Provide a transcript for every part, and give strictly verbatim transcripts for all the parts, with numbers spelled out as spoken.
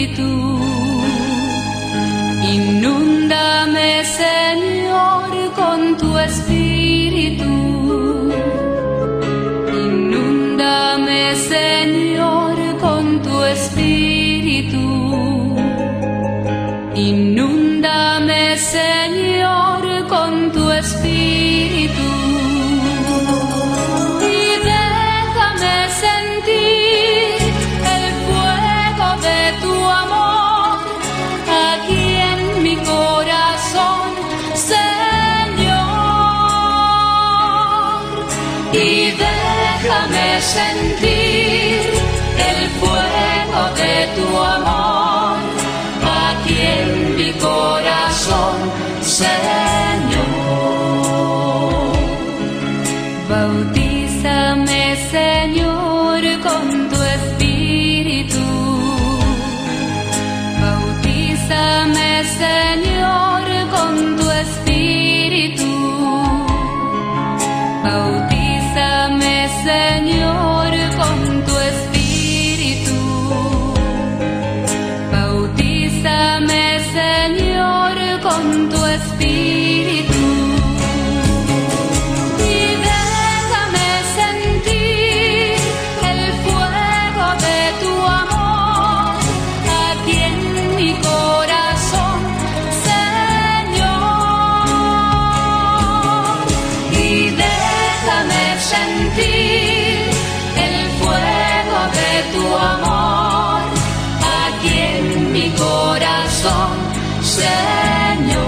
espíritu. Inúndame, Señor, con tu espíritu. Inúndame, Señor, con tu espíritu. Inúndame, Señor, con tu espíritu. Y déjame sentir el fuego de tu amor aquí en mi corazón, Señor. Y déjame sentir el fuego de tu amor aquí en mi corazón, Señor. Bautízame, Señor, con tu espíritu. Bautízame, Señor, con tu espíritu. Bautízame, Señor, con tu espíritu. Bautízame, Señor, con tu espíritu. Y déjame sentir el fuego de tu amor aquí en mi corazón, Señor. Y déjame sentir el fuego de tu amor aquí en mi corazón, Señor.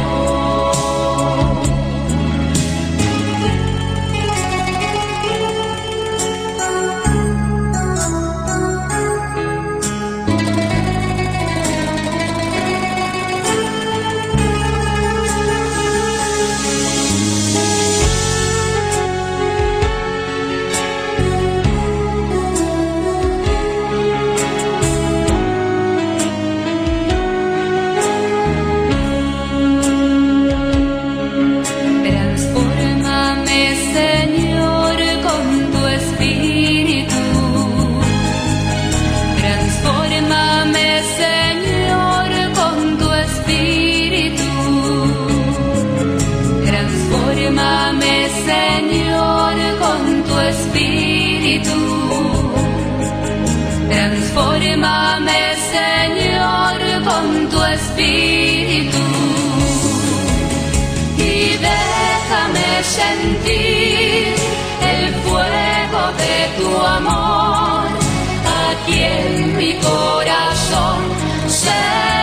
Transfórmame, Señor, con tu espíritu. Transfórmame, Señor, con tu espíritu. Transfórmame, Señor, con tu espíritu. Transfórmame, Señor, con tu espíritu. Y déjame sentir el fuego de tu amor aquí en mi corazón, Señor.